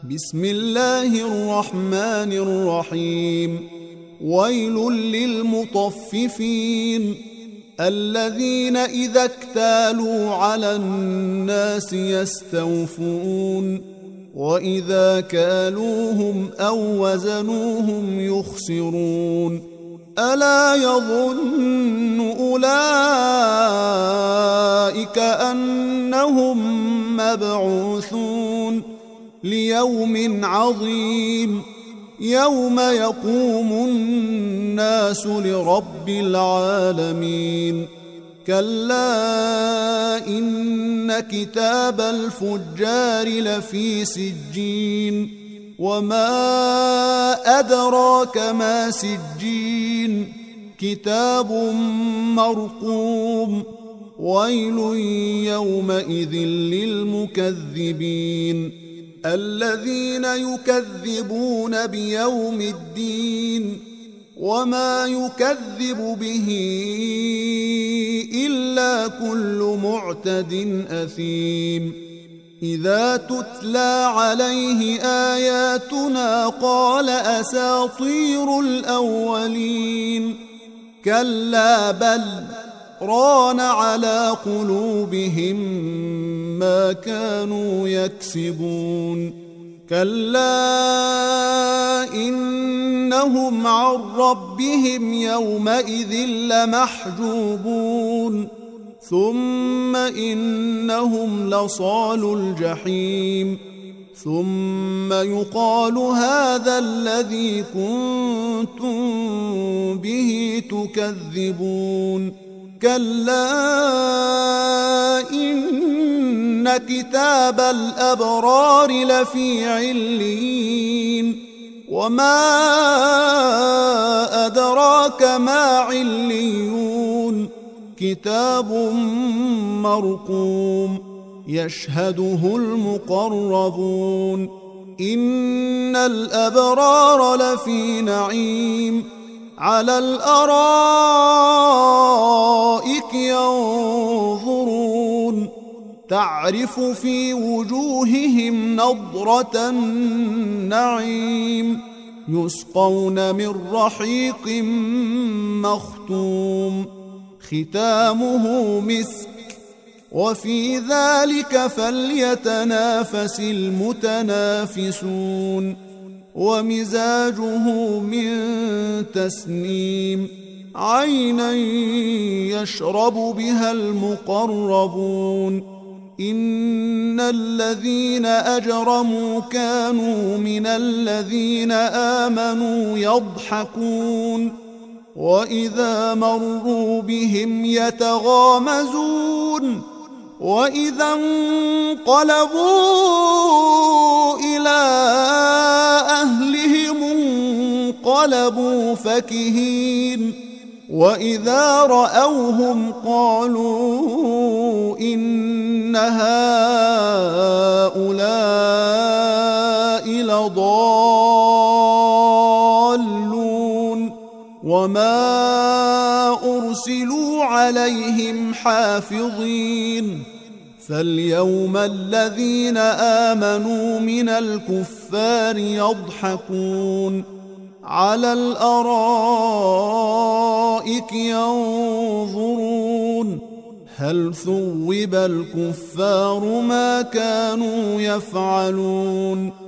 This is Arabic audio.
بسم الله الرحمن الرحيم. ويل للمطففين الذين إذا اكتالوا على الناس يستوفون وإذا كالوهم أو وزنوهم يخسرون. ألا يظن أولئك أنهم مبعوثون ليوم عظيم يوم يقوم الناس لرب العالمين. كلا إن كتاب الفجار لفي سجين وما أدراك ما سجين كتاب مرقوم. ويل يومئذ للمكذبين الذين يكذبون بيوم الدين وما يكذب به إلا كل معتد أثيم. إذا تتلى عليه آياتنا قال أساطير الأولين. كلا بل ران على قلوبهم ما كانوا يكسبون. كلا إنهم عن ربهم يومئذ لمحجوبون ثم إنهم لصالوا الجحيم ثم يقال هذا الذي كنتم به تكذبون. كلا إن كتاب الأبرار لفي عليين وما أدراك ما عليون كتاب مرقوم يشهده المقربون. إن الأبرار لفي نعيم على الأرائك ينظرون تعرف في وجوههم نضرة النعيم يسقون من رحيق مختوم ختامه مسك وفي ذلك فليتنافس المتنافسون. ومزاجه من تسنيم عينا يشرب بها المقربون. إن الذين أجرموا كانوا من الذين آمنوا يضحكون وإذا مروا بهم يتغامزون وإذا انقلبوا إلى أهلهم انقلبوا فكهين وإذا رأوهم قالوا إن هؤلاء لضالون وما أرسلوا عليهم حافظين. فاليوم الذين آمنوا من الكفار يضحكون على الأرائك ينظرون هل ثوب الكفار ما كانوا يفعلون.